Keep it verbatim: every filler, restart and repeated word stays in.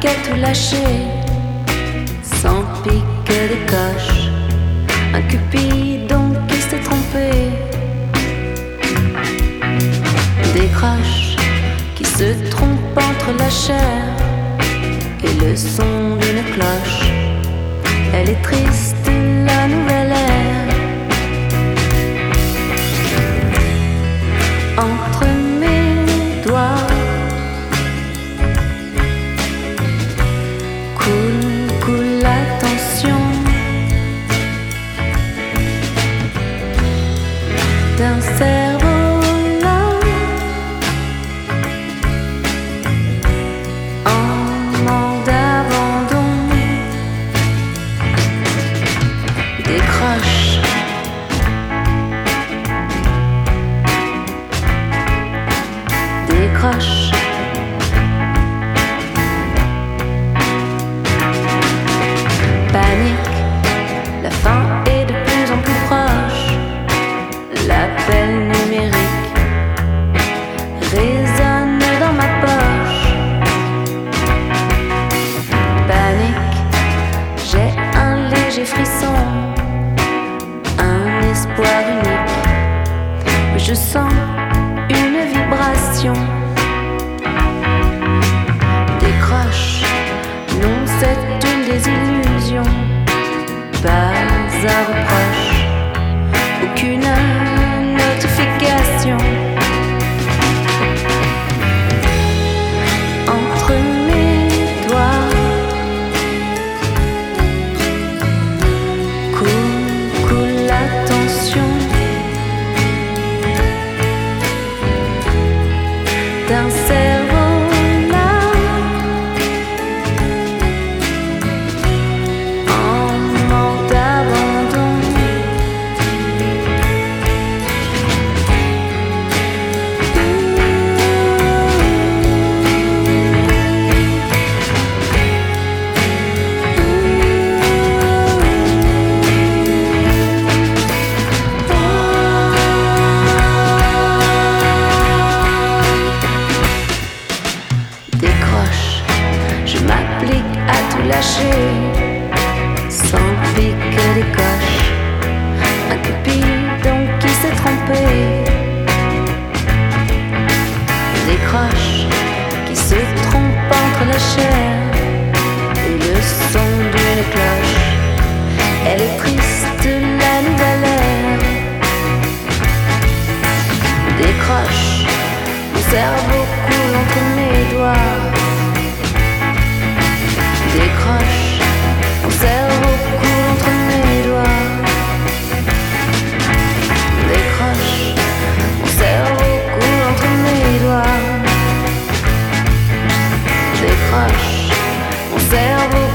à tout lâcher, sans pique des coches. Un cupidon qui s'est trompé, des croches qui se trompent entre la chair et le son d'une cloche. Elle est triste, la nouvelle ère. Entre mes doigts coule, coule la tension d'un cerveau là en manque d'abandon. Décroche, décroche. Panique, la fin est de plus en plus proche. L'appel numérique résonne dans ma poche. Panique, j'ai un léger frisson, un espoir unique. Je sens une vibration. Décroche, non, c'est une désillusion. Pas un reproche, aucune notification. Entre mes doigts coule, coule la tension d'un cerveau là en manque d'abandon. Décroche, je m'applique à tout lâcher, sans pique des coches. Un cupidon qui s'est trompé, décroche, qui se trompe entre la chair et le son d'une cloche. Elle est triste, la nouvelle ère. Décroche, mon cerveau coule entre mes doigts. Décroche, mon cerveau coule entre mes doigts. Décroche, mon cerveau coule entre mes doigts. Décroche, mon cerveau